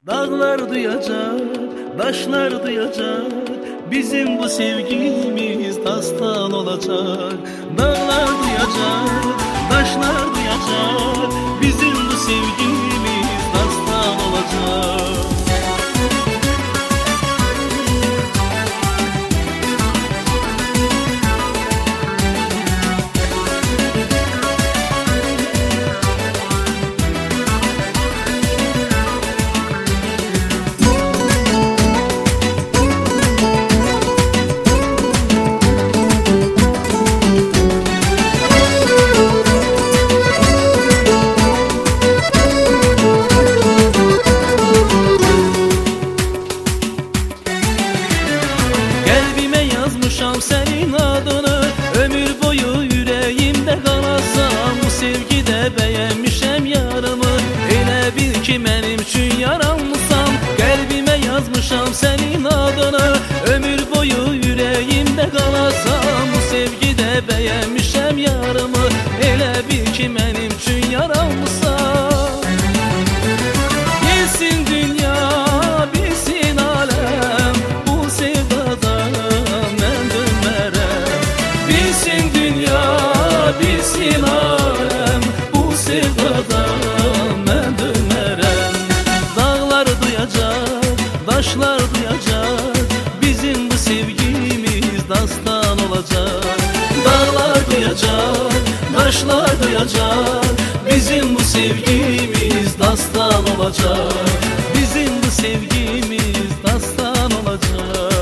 Dağlar duyacak, taşlar duyacak, bizim bu sevgimiz dastan olacak. Dağlar duyacak, taşlar duyacak, bizim bu sevgimiz dastan olacak. Yazmışam senin adını, ömür boyu yüreğimde kalasam. Bu sevgide beğenmişem yarımı, elə bil ki benim üçün yaranmışam. Kalbime yazmışam senin adını, ömür boyu yüreğimde kalasam. Bu sevgide beğenmişem yarımı, elə bil ki benim üçün yaranmışam. Bilsin dünya, bilsin alem, bu sevdadan bilsin alem, bu sevdadan mən dönmərəm. Dağlar duyacak, taşlar duyacak, bizim bu sevgimiz dastan olacak. Dağlar duyacak, taşlar duyacak, bizim bu sevgimiz dastan olacak. Bizim bu sevgimiz dastan olacak.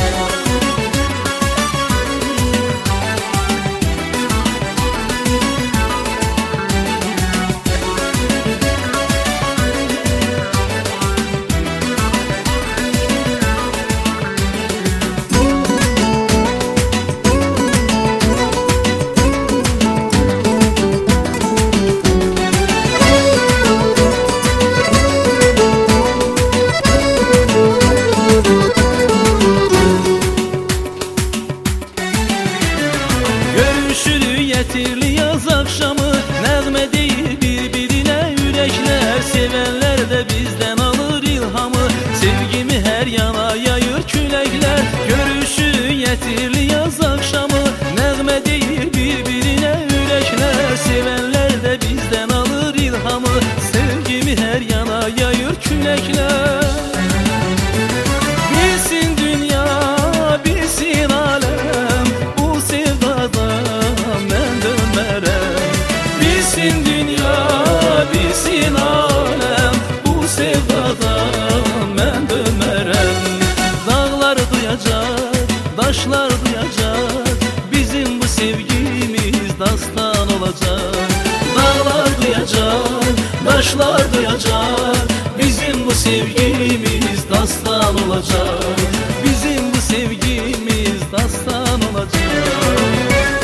Yetirli yaz akşamı, nəğmə deyir bir-birinə ürəklər. Sevənlər də bizdən alır ilhamı, sevgimi hər yana yayır küləklər. Görüşü yetirli yaz akşamı, nəğmə deyir bir-birinə ürəklər. Sevənlər də bizdən alır ilhamı, sevgimi hər yana yayır küləklər. Bilsin dünya, bilsin alem, bu sevdadan mən dönmərəm. Bilsin dünya, bilsin alem, bu sevdadan mən dönmərəm. Dağlar duyacak, taşlar duyacak, bizim bu sevgimiz dastan olacak. Dağlar duyacak, taşlar duyacak, bizim bu sevgimiz dastan olacak. Bizim bu sevgimiz dastan olacak.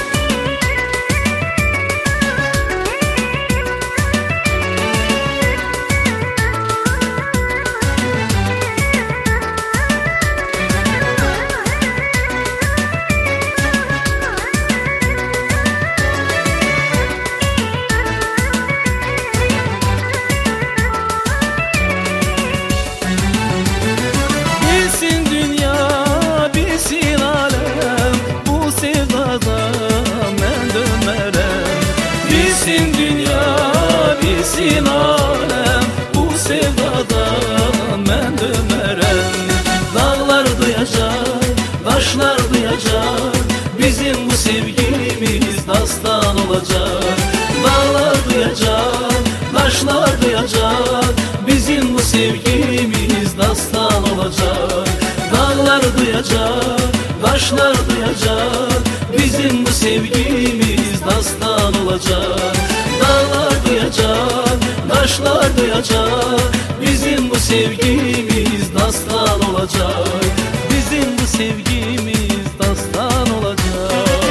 Bilsin dünya, bilsin alem, bu sevdadan mən dönmərəm. Bilsin dünya, bilsin alem, bu sevdadan mən dönmərəm. Dağlar duyacak, taşlar duyacak, bizim bu sevgimiz dastan olacak. Dağlar duyacak, taşlar duyacak, bizim bu sevgimiz dastan olacak. Dağlar duyacak, taşlar duyacak, bizim bu sevgimiz dastan olacak. Dağlar duyacak, taşlar duyacak, bizim bu sevgimiz dastan olacak. Bizim bu sevgimiz dastan olacak.